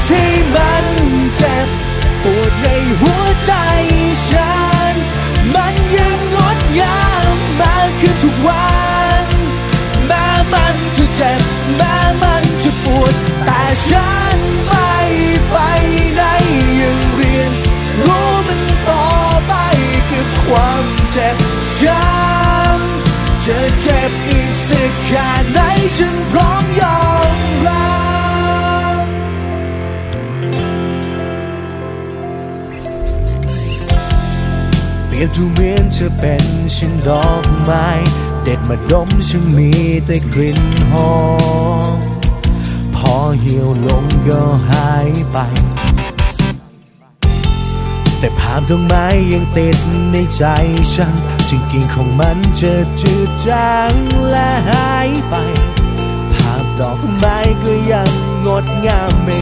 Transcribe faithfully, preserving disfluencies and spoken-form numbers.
ที่มันเจ็บปวดในหัวใจฉันมันยังงดงามมากขึ้นทุกวันแม้มันจะเจ็บแม้มันจะปวดแต่ฉันไม่ไปไหนยังเรียนรู้มันต่อไปกับความเจ็บช้ำจะเจ็บอีกสักแค่ไหนฉันพร้อมยอมรับเปรียบดูเหมือนจะเป็นฉันดอกไม้เด็ดมาดมฉันมีแต่กลิ่นหอมพอเหี่ยวลงก็หายไปแต่ภาพดอกไม้ยังติดในใจฉันจึงกิ่งของมันจะจืดจางและหายไปภาพดอกไม้ก็ยังงดงา